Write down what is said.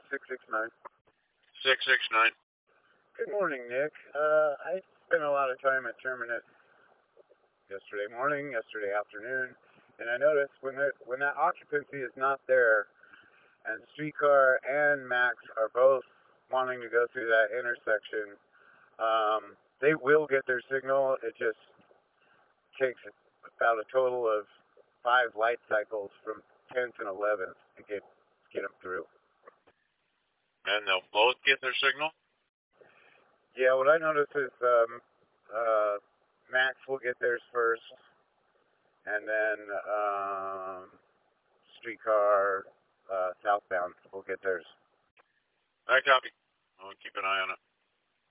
669. 669. Good morning, Nick. I spent a lot of time at Terminus yesterday morning, yesterday afternoon, and I noticed when that occupancy is not there, and Streetcar and Max are both wanting to go through that intersection, they will get their signal. It just takes about a total of 5 light cycles from 10th and 11th to get them through. And they'll both get their signal? Yeah, what I noticed is Max will get theirs first, and then Streetcar southbound will get theirs. I copy. I'll keep an eye on it.